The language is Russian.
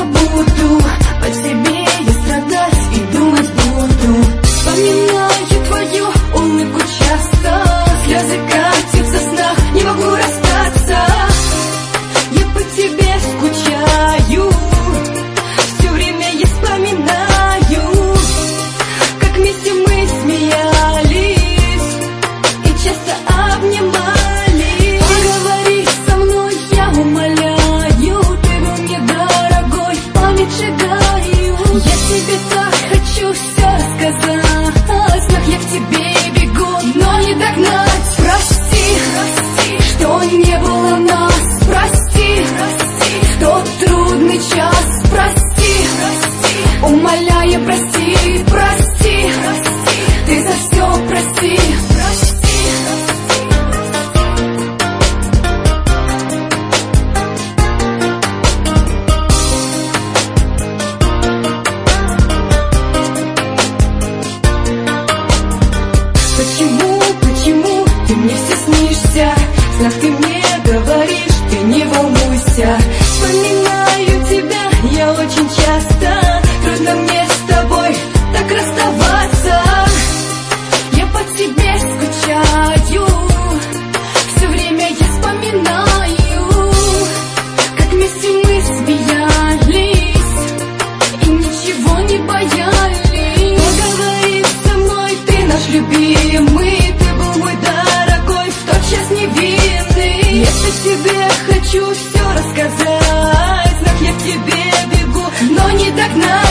забуду, по тебе я страдать и думать буду. Вспоминаю твою улыбку часто, слезы катятся в снах, не могу расстаться. Я по тебе скучаю, все время я вспоминаю, как вместе мы смеялись и часто обнимались. Поговори со мной, я умоляю, ты был мне дорогой, память сжигаю. Я тебе так хочу все рассказать, знак я к тебе бегу, но не догнать. Прости, что не было нас, прости, тот трудный час, прости, умоляю, прости, прости, ты за все прости. Почему ты мне все снишься? Знак ты мне говоришь, ты не волнуйся. Вспоминаю тебя я очень часто, трудно мне с тобой так расставаться. Я по тебе скучаю, все время я вспоминаю, как вместе мы смеялись и ничего не боялись. Поговори со мной, ты наш любимый, ты был мой дорогой, в тот час невинный. Я тебе хочу все рассказать, знак я к тебе бегу, но не догнать.